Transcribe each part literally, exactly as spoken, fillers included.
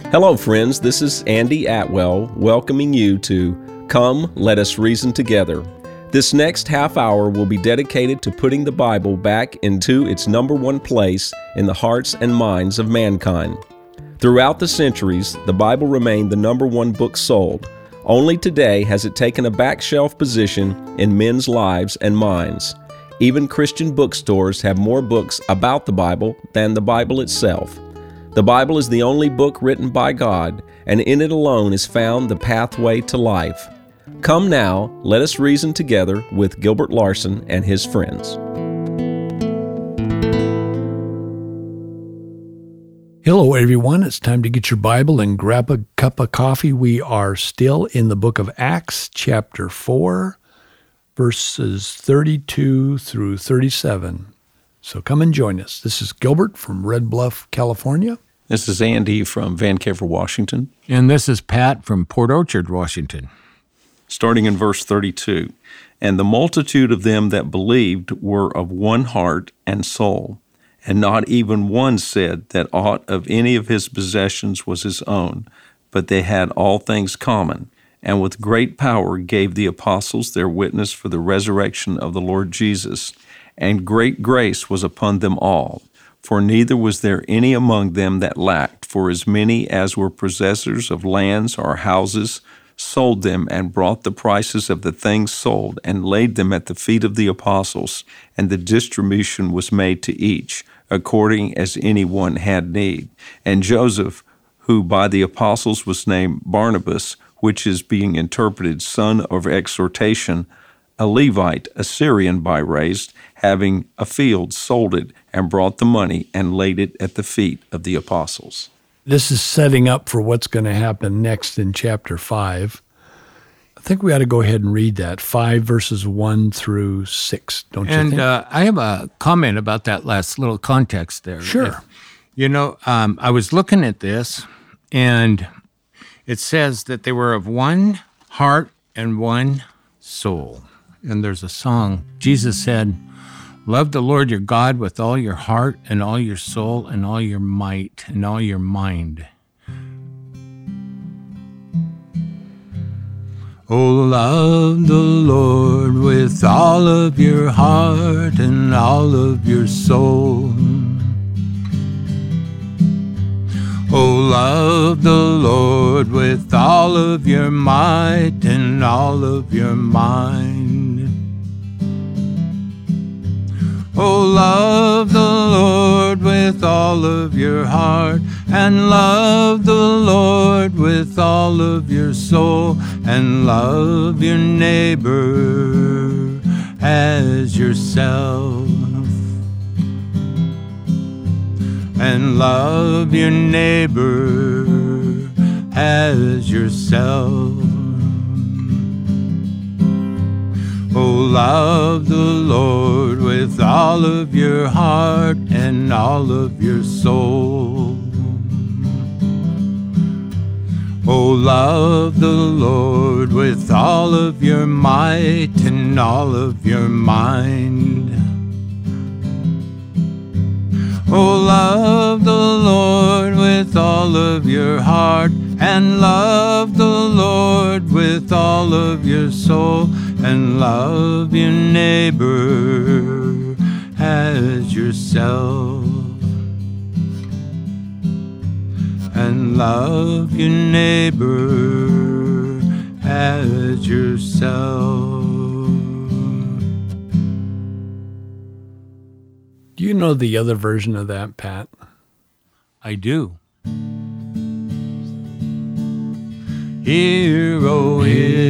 Hello, friends. This is Andy Atwell welcoming you to Come, Let Us Reason Together. This next half hour will be dedicated to putting the Bible back into its number one place in the hearts and minds of mankind. Throughout the centuries, the Bible remained the number one book sold. Only today has it taken a back shelf position in men's lives and minds. Even Christian bookstores have more books about the Bible than the Bible itself. The Bible is the only book written by God, and in it alone is found the pathway to life. Come now, let us reason together with Gilbert Larson and his friends. Hello, everyone. It's time to get your Bible and grab a cup of coffee. We are still in the book of Acts, chapter four, verses thirty-two through thirty-seven. So come and join us. This is Gilbert from Red Bluff, California. This is Andy from Vancouver, Washington. And this is Pat from Port Orchard, Washington. Starting in verse thirty-two, "And the multitude of them that believed were of one heart and soul, and not even one said that aught of any of his possessions was his own, but they had all things common, and with great power gave the apostles their witness for the resurrection of the Lord Jesus. And great grace was upon them all. For neither was there any among them that lacked, for as many as were possessors of lands or houses sold them and brought the prices of the things sold and laid them at the feet of the apostles, and the distribution was made to each, according as any one had need. And Joseph, who by the apostles was named Barnabas, which is being interpreted son of exhortation, a Levite, a Syrian by race, having a field, sold it, and brought the money, and laid it at the feet of the apostles." This is setting up for what's going to happen next in chapter five. I think we ought to go ahead and read that, five verses one through six, don't you and, think? And uh, I have a comment about that last little context there. Sure. If, you know, um, I was looking at this, and it says that they were of one heart and one soul. And there's a song. Jesus said, "Love the Lord your God with all your heart and all your soul and all your might and all your mind. Oh, love the Lord with all of your heart and all of your soul. Oh, love the Lord with all of your might and all of your mind. Oh, love the Lord with all of your heart, and love the Lord with all of your soul, and love your neighbor as yourself. And love your neighbor as yourself. Oh, love the Lord with all of your heart and all of your soul. Oh, love the Lord with all of your might and all of your mind. Oh, love the Lord with all of your heart, and love the Lord with all of your soul, and love your neighbor as yourself. And love your neighbor as yourself." Do you know the other version of that, Pat? I do. Hear, O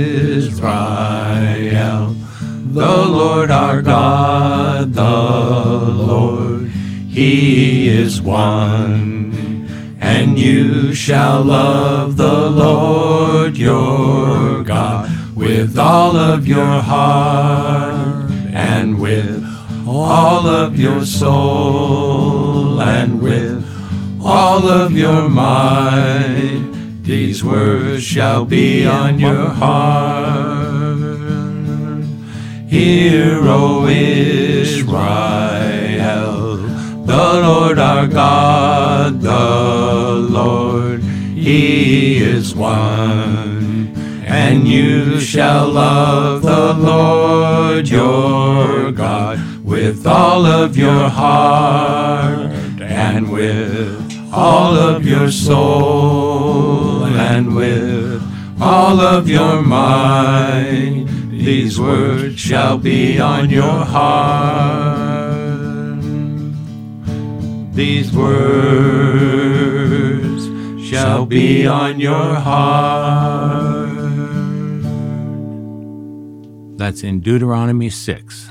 Israel, the Lord our God, the Lord, He is one. And you shall love the Lord your God with all of your heart and with all of your soul and with all of your might. These words shall be on your heart. Hear, O Israel, the Lord our God, the Lord, He is one. And you shall love the Lord your God with all of your heart and with all of your soul and with all of your mind. These words shall be on your heart. These words shall be on your heart. That's in Deuteronomy six.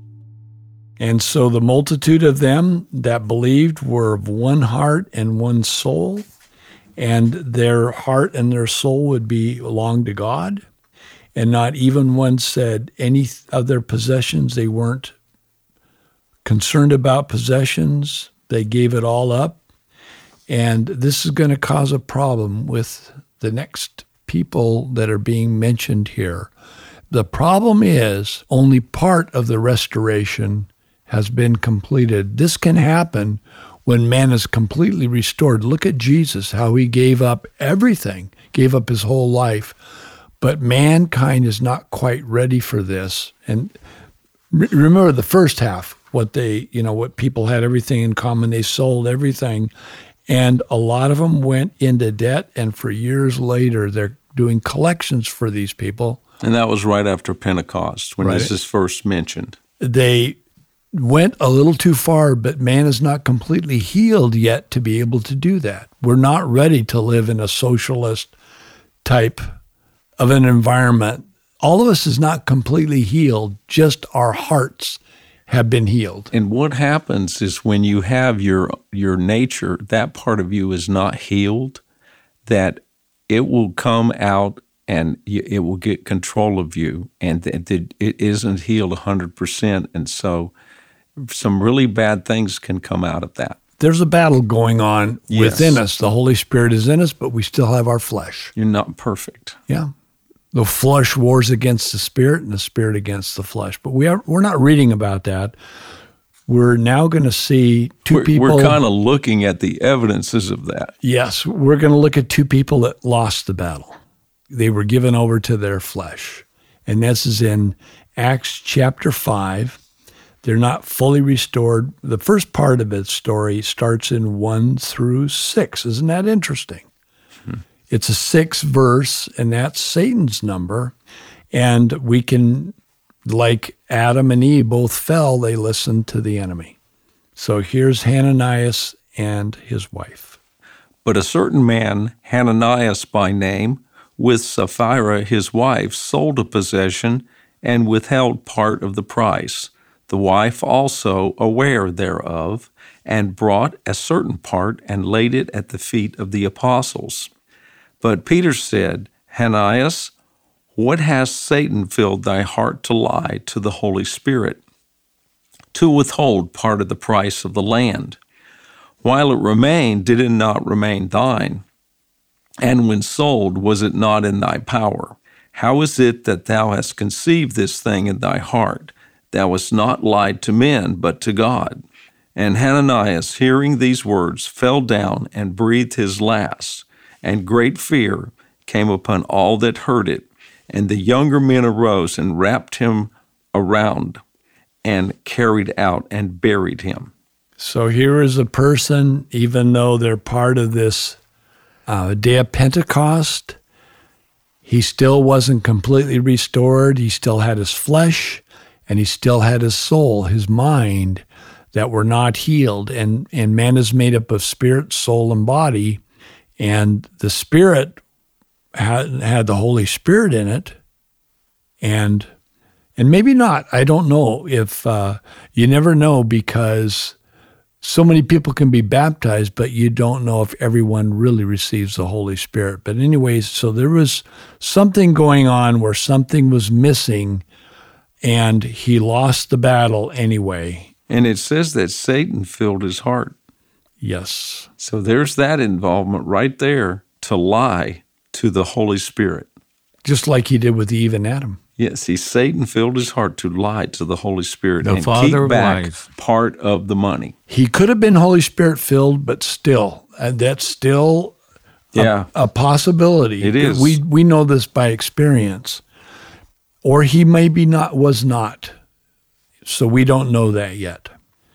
And so the multitude of them that believed were of one heart and one soul, and their heart and their soul would belong to God. And not even one said any of their possessions. They weren't concerned about possessions. They gave it all up. And this is going to cause a problem with the next people that are being mentioned here. The problem is only part of the restoration has been completed. This can happen when man is completely restored. Look at Jesus, how he gave up everything, gave up his whole life. But mankind is not quite ready for this. And re- remember the first half, what they, you know, what people had everything in common. They sold everything. And a lot of them went into debt. And for years later, they're doing collections for these people. And that was right after Pentecost, when Right. this is first mentioned. They went a little too far, but man is not completely healed yet to be able to do that. We're not ready to live in a socialist type of an environment. All of us is not completely healed, just our hearts have been healed. And what happens is when you have your your nature, that part of you is not healed, that it will come out and it will get control of you, and that it isn't healed one hundred percent. And so some really bad things can come out of that. There's a battle going on Yes. within us. The Holy Spirit is in us, but we still have our flesh. You're not perfect. Yeah. The flesh wars against the spirit and the spirit against the flesh. But we are, we're not reading about that. We're now going to see 2 We're, people. we're kind of looking at the evidences of that. Yes, we're going to look at two people that lost the battle. They were given over to their flesh. And this is in Acts chapter five. They're not fully restored. The first part of its story starts in one through six. Isn't that interesting? Hmm. It's a six verse, and that's Satan's number. And we can, like Adam and Eve both fell, they listened to the enemy. So here's Hananias and his wife. But a certain man, Hananias by name, with Sapphira his wife, sold a possession and withheld part of the price. The wife also, aware thereof, and brought a certain part and laid it at the feet of the apostles. But Peter said, Hananias, what has Satan filled thy heart to lie to the Holy Spirit, to withhold part of the price of the land? While it remained, did it not remain thine? And when sold, was it not in thy power? How is it that thou hast conceived this thing in thy heart? Thou hast not lied to men, but to God. And Hananias, hearing these words, fell down and breathed his last. And great fear came upon all that heard it. And the younger men arose and wrapped him around and carried out and buried him. So here is a person, even though they're part of this uh, day of Pentecost, he still wasn't completely restored. He still had his flesh, and he still had his soul, his mind, that were not healed. And, and man is made up of spirit, soul, and body. And the spirit had, had the Holy Spirit in it. And and maybe not. I don't know if, uh, you never know, because so many people can be baptized, but you don't know if everyone really receives the Holy Spirit. But anyways, so there was something going on where something was missing, and he lost the battle anyway. And it says that Satan filled his heart. Yes. So there's that involvement right there, to lie to the Holy Spirit. Just like he did with Eve and Adam. Yes, see, Satan filled his heart to lie to the Holy Spirit The and father keep of back lies. part of the money. He could have been Holy Spirit filled, but still, uh, that's still Yeah. a, a possibility. It is. We we know this by experience. Or he maybe not was not. So we don't know that yet.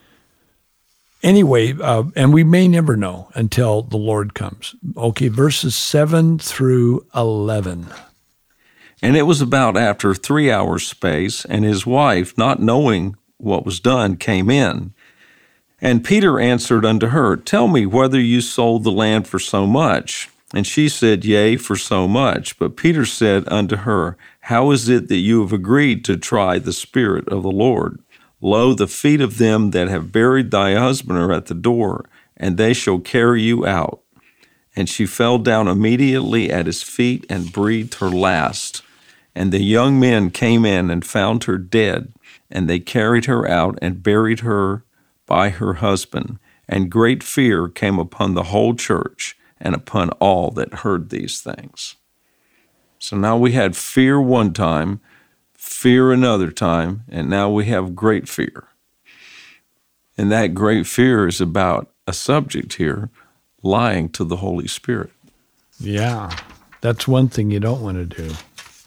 Anyway, uh, and we may never know until the Lord comes. Okay, verses seven through eleven. And it was about after three hours' space, and his wife, not knowing what was done, came in. And Peter answered unto her, Tell me whether you sold the land for so much. And she said, Yea, for so much. But Peter said unto her, How is it that you have agreed to try the Spirit of the Lord? Lo, the feet of them that have buried thy husband are at the door, and they shall carry you out. And she fell down immediately at his feet and breathed her last. And the young men came in and found her dead, and they carried her out and buried her by her husband. And great fear came upon the whole church and upon all that heard these things. So now we had fear one time, fear another time, and now we have great fear. And that great fear is about a subject here, lying to the Holy Spirit. Yeah, that's one thing you don't want to do.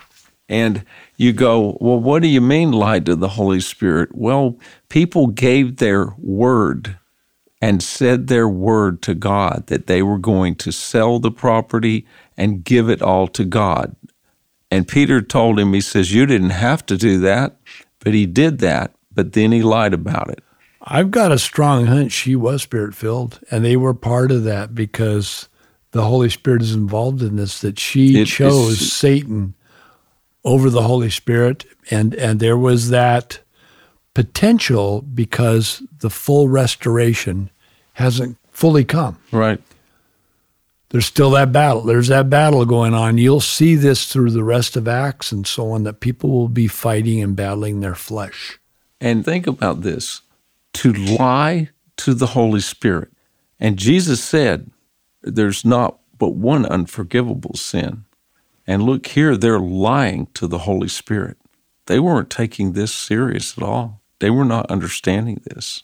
And you go, well, what do you mean lie to the Holy Spirit? Well, people gave their word and said their word to God that they were going to sell the property and give it all to God. And Peter told him, he says, you didn't have to do that, but he did that, but then he lied about it. I've got a strong hunch she was Spirit-filled, and they were part of that because the Holy Spirit is involved in this, that she It chose is- Satan over the Holy Spirit, and, and there was that potential because the full restoration hasn't fully come. Right. There's still that battle. There's that battle going on. You'll see this through the rest of Acts and so on, that people will be fighting and battling their flesh. And think about this, to lie to the Holy Spirit. And Jesus said, there's not but one unforgivable sin. And look here, they're lying to the Holy Spirit. They weren't taking this serious at all. They were not understanding this.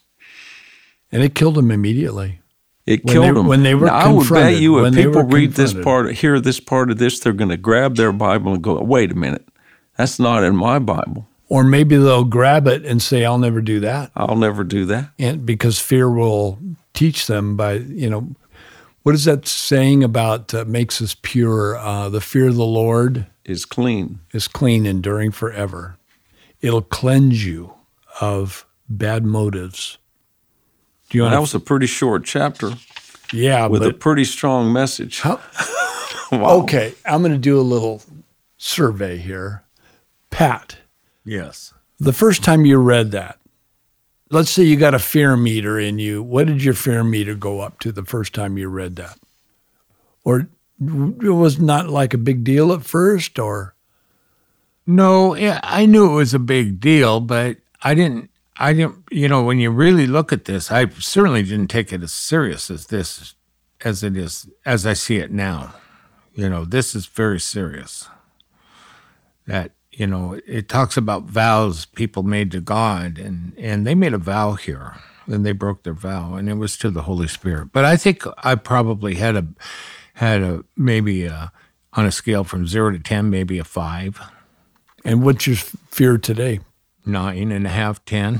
And it killed them immediately. It When killed they- them. when they were now, I would bet confronted, you if when they people were read this confronted. part, hear this part of this, they're going to grab their Bible and go, wait a minute, that's not in my Bible. Or maybe they'll grab it and say, I'll never do that. I'll never do that. And because fear will teach them by, you know, what is that saying about uh, makes us pure? Uh, the fear of the Lord Is clean. is clean, enduring forever. It'll cleanse you of bad motives. Do you That want was a pretty short chapter Yeah, with a but pretty strong message. How- Wow. okay, I'm going to do a little survey here. Pat, Yes. the first time you read that, let's say you got a fear meter in you. What did your fear meter go up to the first time you read that? Or it was not like a big deal at first, or No, yeah, I knew it was a big deal, but I didn't, I didn't, you know, when you really look at this, I certainly didn't take it as serious as this, as it is, as I see it now. You know, this is very serious. That, you know, it talks about vows people made to God, and, and they made a vow here, and they broke their vow, and it was to the Holy Spirit. But I think I probably had a, had a, maybe a, on a scale from zero to ten, maybe a five. and what's your fear today? Nine and a half, ten.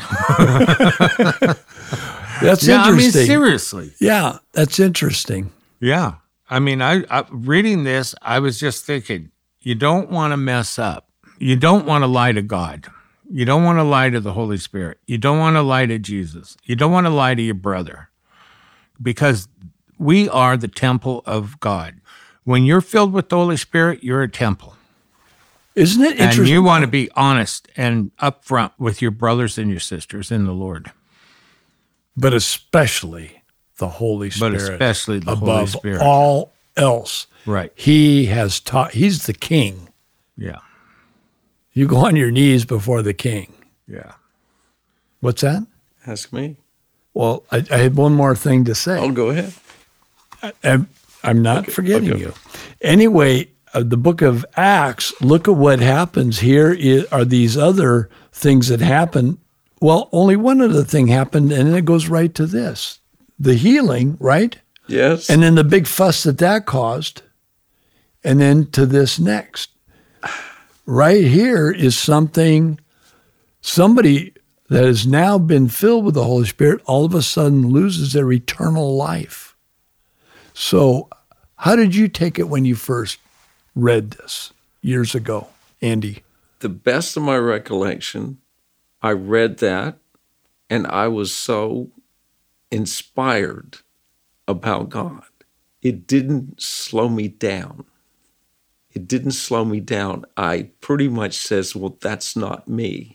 That's yeah, I mean, interesting. seriously. Yeah, that's interesting. Yeah. I mean, I, I reading this, I was just thinking, you don't want to mess up. You don't want to lie to God. You don't want to lie to the Holy Spirit. You don't want to lie to Jesus. You don't want to lie to your brother, because we are the temple of God. When you're filled with the Holy Spirit, you're a temple. Isn't it And interesting? you want to be honest and upfront with your brothers and your sisters in the Lord. But especially the Holy But Spirit. especially the above Holy Spirit. all else. Right. He has taught, he's the king. Yeah. You go on your knees before the king. Yeah. What's that? Ask me. Well, I, I had one more thing to say. Oh, go ahead. I'm, I'm not forgetting okay. you. Anyway, uh, the book of Acts, look at what happens here i- are these other things that happen. Well, only one other thing happened, and it goes right to this. The healing, right? Yes. And then the big fuss that that caused, and then to this next. Right here is something, somebody that has now been filled with the Holy Spirit all of a sudden loses their eternal life. So how did you take it when you first read this years ago, Andy? The best of my recollection, I read that and I was so inspired about God. It didn't slow me down. It didn't slow me down. I pretty much says, well, that's not me.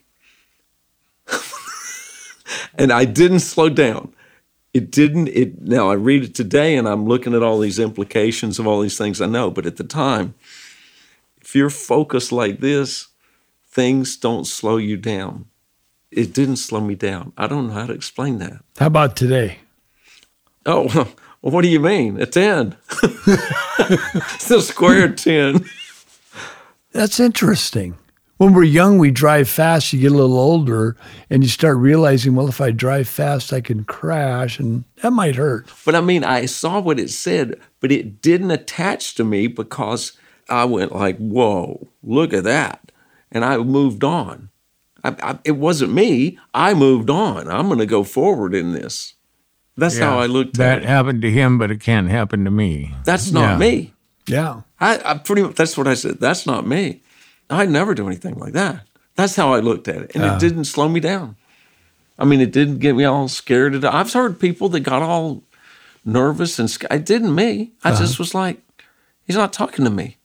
And I didn't slow down. It didn't, it, now I read it today and I'm looking at all these implications of all these things I know, but at the time, if you're focused like this, things don't slow you down. It didn't slow me down. I don't know how to explain that. How about today? Oh, well, what do you mean? A ten. It's a square ten. That's interesting. When we're young, we drive fast. You get a little older, and you start realizing, well, if I drive fast, I can crash, and that might hurt. But I mean, I saw what it said, but it didn't attach to me because I went like, whoa, look at that. And I moved on. I, I, it wasn't me. I moved on. I'm going to go forward in this. That's Yeah, how I looked That at it. happened to him, but it can't happen to me. That's not Yeah. me. Yeah. I, I pretty much, that's what I said. That's not me. I'd never do anything like that. That's how I looked at it. And it didn't slow me down. I mean, it didn't get me all scared. I've heard people that got all nervous and scared. It didn't me. I uh-huh. just was like, he's not talking to me.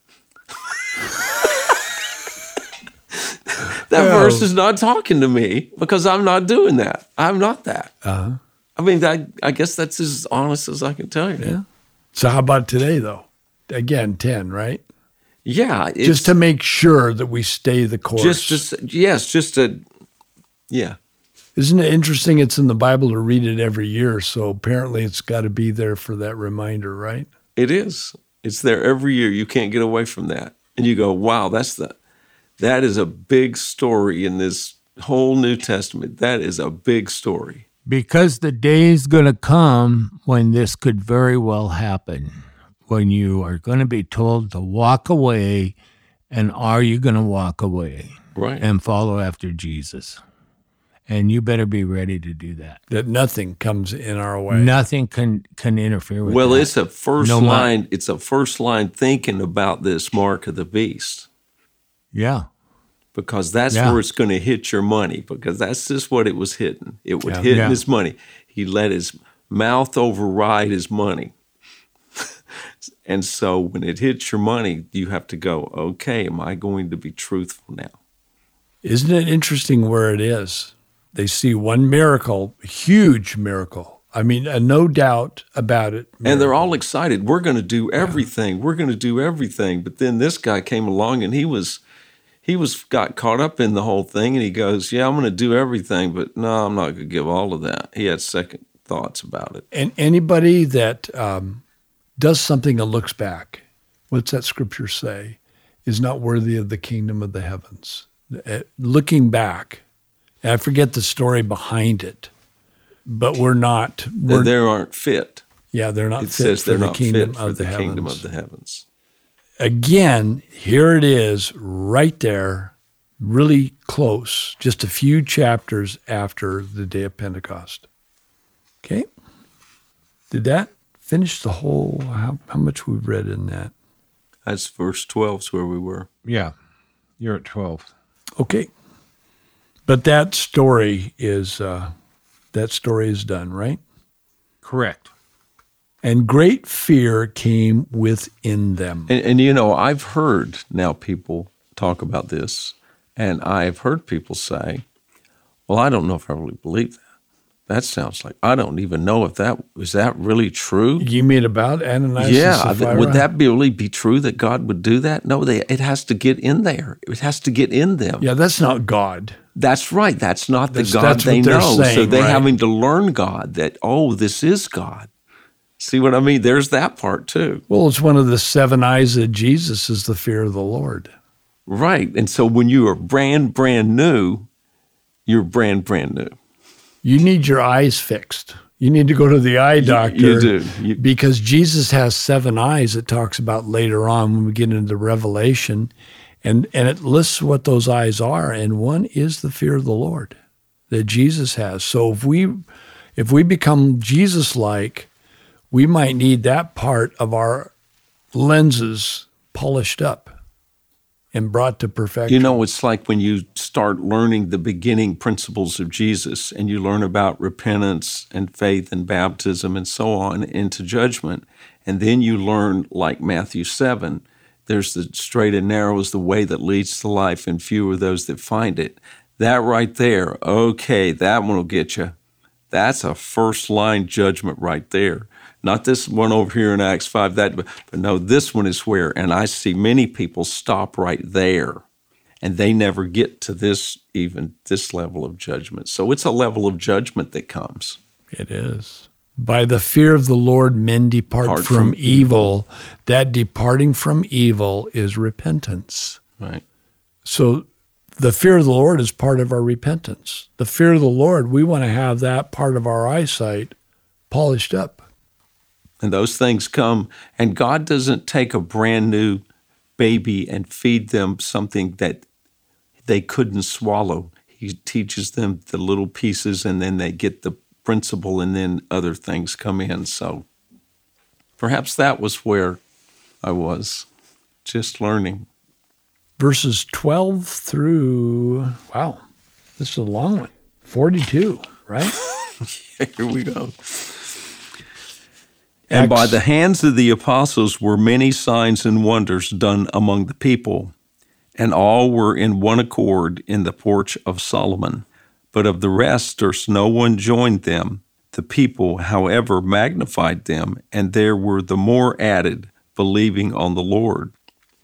That Well, verse is not talking to me because I'm not doing that. I'm not that. Uh-huh. I mean, that, I guess that's as honest as I can tell you. Yeah. So how about today, though? Again, ten, right? Yeah. It's, Just to make sure that we stay the course. Just, just, yes, just to, yeah. Isn't it interesting? It's in the Bible to read it every year, so apparently it's got to be there for that reminder, right? It is. It's there every year. You can't get away from that. And you go, wow, that's the, that is a big story in this whole New Testament. That is a big story. Because the day's going to come when this could very well happen, when you are going to be told to walk away, and are you going to walk away Right. and follow after Jesus? And you better be ready to do that. That nothing comes in our way. Nothing can, can interfere with Well, that. it's a first No line. It's a first line thinking about this mark of the beast. Yeah. Because that's Yeah. where it's going to hit your money, because that's just what it was hitting. It would Yeah. hit Yeah. his money. He let his mouth override his money. And so when it hits your money, you have to go, okay, am I going to be truthful now? Isn't it interesting where it is? They see one miracle, a huge miracle. I mean, uh, no doubt about it. And they're all excited. We're going to do everything. We're going to do everything. But then this guy came along and he was he was got caught up in the whole thing, and he goes, yeah, I'm going to do everything, but no, I'm not going to give all of that. He had second thoughts about it. And anybody that um, does something and looks back, what's that scripture say, is not worthy of the kingdom of the heavens. Uh, looking back, and I forget the story behind it, but we're not. We're, They aren't fit. yeah, they're not It fit says for they're the not kingdom fit for of the, the heavens. kingdom of the heavens. Again, here it is right there, really close, just a few chapters after the day of Pentecost. Okay? Did that finish the whole, how, how much we've read in that? That's verse twelve is where we were. Yeah. You're at twelve. Okay. But that story is, uh, that story is done, right? Correct. And great fear came within them. And, and you know, I've heard now people talk about this, and I've heard people say, well, I don't know if I really believe that. That sounds like, I don't even know if that, is that really true? You mean about Ananias Yeah, and th- Sapphira? would that be really be true that God would do that? No, they, it has to get in there. It has to get in them. Yeah, that's not God. That's right. That's not the That's- God that's they what they're know. so saying, they're right? having to learn God, that, oh, this is God. See what I mean? There's that part too. Well, it's one of the seven eyes of Jesus is the fear of the Lord. Right. And so when you are brand, brand new, you're brand, brand new. You need your eyes fixed. You need to go to the eye doctor. You, you do. You, because Jesus has seven eyes, it talks about later on when we get into Revelation. And, and it lists what those eyes are. And one is the fear of the Lord that Jesus has. So if we, if we become Jesus-like, we might need that part of our lenses polished up and brought to perfection. You know, it's like when you start learning the beginning principles of Jesus and you learn about repentance and faith and baptism and so on into judgment, and then you learn, like Matthew seven, there's the straight and narrow is the way that leads to life, and few are those that find it. That right there, okay, that one will get you. That's a first-line judgment right there. Not this one over here in Acts five, that, but no, this one is where, and I see many people stop right there, and they never get to this, even this level of judgment. So it's a level of judgment that comes. It is. By the fear of the Lord, men depart Depart from, from evil. That departing from evil is repentance. Right. So the fear of the Lord is part of our repentance. The fear of the Lord, we want to have that part of our eyesight polished up. And those things come, and God doesn't take a brand new baby and feed them something that they couldn't swallow. He teaches them the little pieces, and then they get the principle, and then other things come in. So perhaps that was where I was, just learning. Verses twelve through, wow, this is a long one, forty-two, right? Yeah, here we go. And by the hands of the apostles were many signs and wonders done among the people, and all were in one accord in the porch of Solomon. But of the rest durst no one join them. The people, however, magnified them, and there were the more added, believing on the Lord.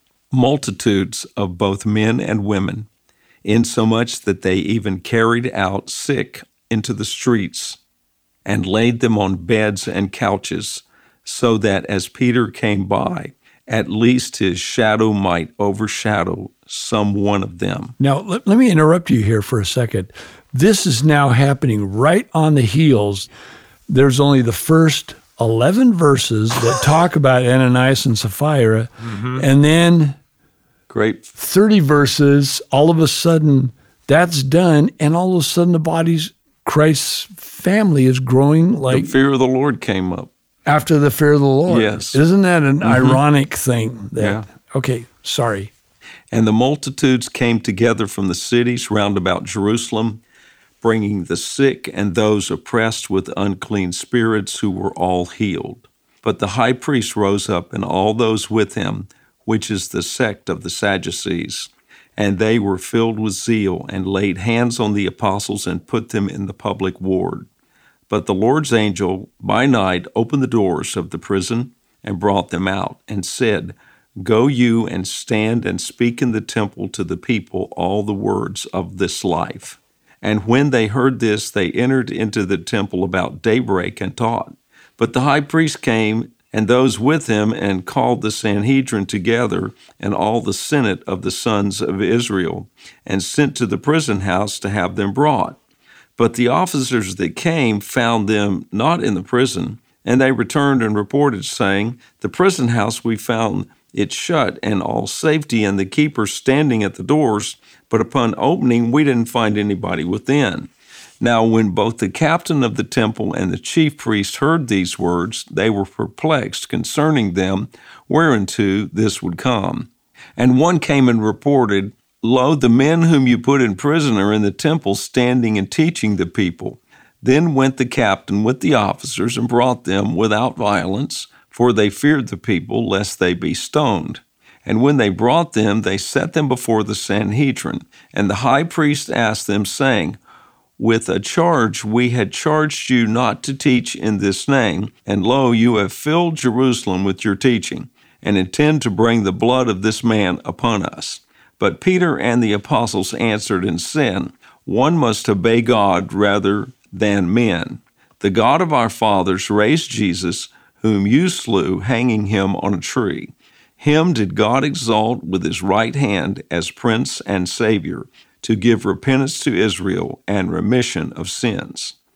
Multitudes of both men and women, insomuch that they even carried out sick into the streets, and laid them on beds and couches, so that as Peter came by, at least his shadow might overshadow some one of them. Now, let, let me interrupt you here for a second. This is now happening right on the heels. There's only the first eleven verses that talk about Ananias and Sapphira, mm-hmm. and then Great. thirty verses, all of a sudden that's done, and all of a sudden the body's, Christ's family is growing like... The fear of the Lord came up. After the fear of the Lord. Yes. Isn't that an mm-hmm. ironic thing? That, yeah. Okay, sorry. And the multitudes came together from the cities round about Jerusalem, bringing the sick and those oppressed with unclean spirits, who were all healed. But the high priest rose up, and all those with him, which is the sect of the Sadducees, and they were filled with zeal, and laid hands on the apostles, and put them in the public ward. But the Lord's angel by night opened the doors of the prison and brought them out, and said, Go you and stand and speak in the temple to the people all the words of this life. And when they heard this, they entered into the temple about daybreak and taught. But the high priest came, and those with him, and called the Sanhedrin together, and all the senate of the sons of Israel, and sent to the prison house to have them brought. But the officers that came found them not in the prison, and they returned and reported, saying, The prison house we found it shut, and all safety, and the keepers standing at the doors, but upon opening we didn't find anybody within. Now when both the captain of the temple and the chief priest heard these words, they were perplexed concerning them, whereunto this would come. And one came and reported, Lo, the men whom you put in prison are in the temple, standing and teaching the people. Then went the captain with the officers and brought them without violence, for they feared the people, lest they be stoned. And when they brought them, they set them before the Sanhedrin. And the high priest asked them, saying, With a charge we had charged you not to teach in this name, and lo, you have filled Jerusalem with your teaching, and intend to bring the blood of this man upon us. But Peter and the apostles answered and said, One must obey God rather than men. The God of our fathers raised Jesus, whom you slew, hanging him on a tree. Him did God exalt with his right hand as Prince and Savior, to give repentance to Israel and remission of sins.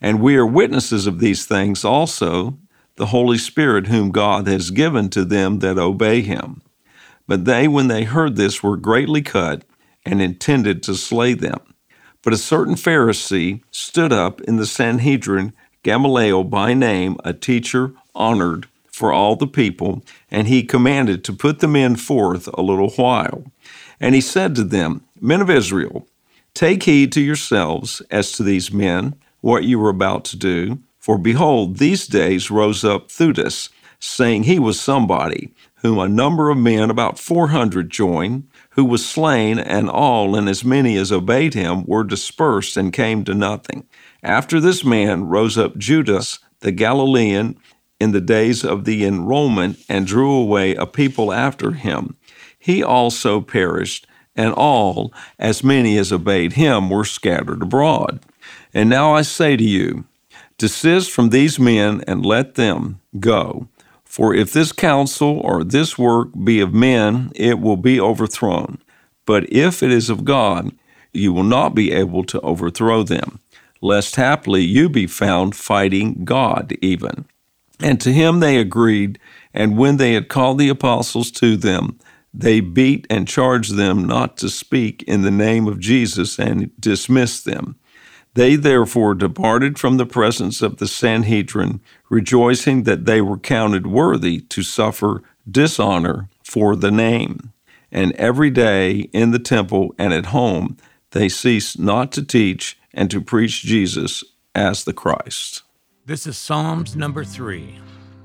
And we are witnesses of these things also, the Holy Spirit whom God has given to them that obey him. But they, when they heard this, were greatly cut and intended to slay them. But a certain Pharisee stood up in the Sanhedrin, Gamaliel by name, a teacher honored for all the people, and he commanded to put the men forth a little while. And he said to them, Men of Israel, take heed to yourselves as to these men, what you were about to do. For behold, these days rose up Theudas, saying he was somebody, whom a number of men, about four hundred, joined, who was slain, and all, and as many as obeyed him, were dispersed and came to nothing. After this man rose up Judas the Galilean in the days of the enrollment, and drew away a people after him. He also perished, and all, as many as obeyed him, were scattered abroad. And now I say to you, desist from these men and let them go. For if this counsel or this work be of men, it will be overthrown. But if it is of God, you will not be able to overthrow them, lest haply you be found fighting God even. And to him they agreed, and when they had called the apostles to them, they beat and charged them not to speak in the name of Jesus, and dismissed them. They therefore departed from the presence of the Sanhedrin, rejoicing that they were counted worthy to suffer dishonor for the name. And every day in the temple and at home they ceased not to teach and to preach Jesus as the Christ. This is Psalms number three.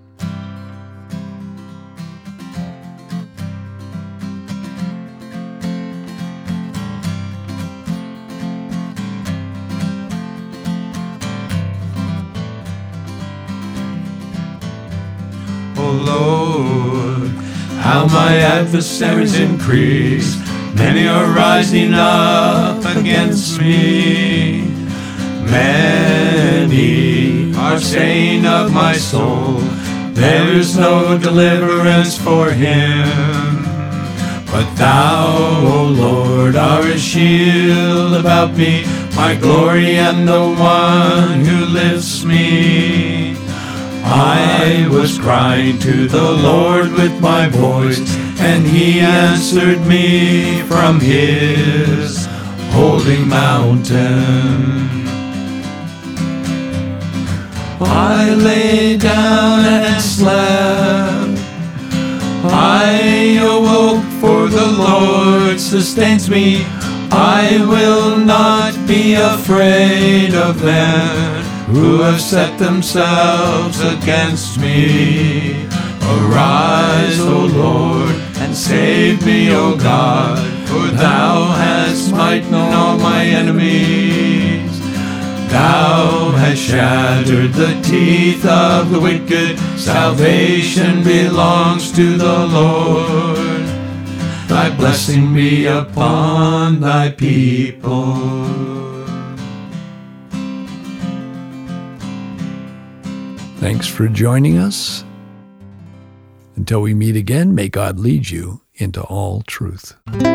O Lord, how my adversaries increase. Many are rising up against me. Many are saying of my soul, there is no deliverance for him. But thou, O Lord, art a shield about me, my glory and the one who lifts me. I was crying to the Lord with my voice, and he answered me from his holy mountain. I lay down and slept. I awoke, for the Lord sustains me. I will not be afraid of them who have set themselves against me. Arise, O Lord, and save me, O God, for thou hast smitten all my enemies. Thou hast shattered the teeth of the wicked. Salvation belongs to the Lord. Thy blessing be upon thy people. Thanks for joining us. Until we meet again, may God lead you into all truth.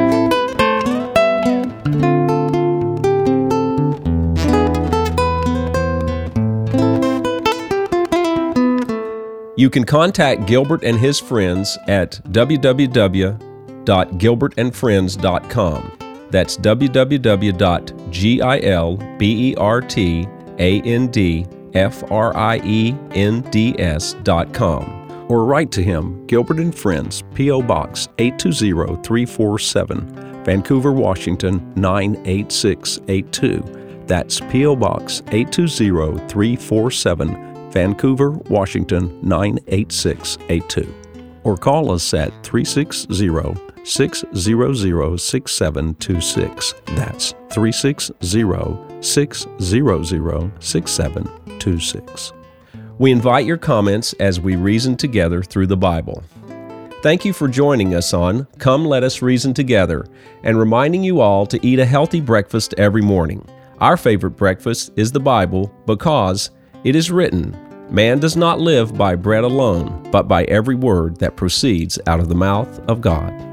You can contact Gilbert and his friends at w w w dot gilbert and friends dot com. That's w w w dot gilbert and F R I E N D S dot com, or write to him, Gilbert and Friends, P O. Box eight two zero three four seven, Vancouver, Washington nine eight six eight two. That's P O. Box eight two zero three four seven, Vancouver, Washington nine eight six eight two. Or call us at three six zero, six zero zero, six seven two six. That's three six zero, six zero zero, six seven two six. We invite your comments as we reason together through the Bible. Thank you for joining us on Come Let Us Reason Together, and reminding you all to eat a healthy breakfast every morning. Our favorite breakfast is the Bible, because it is written, man does not live by bread alone, but by every word that proceeds out of the mouth of God.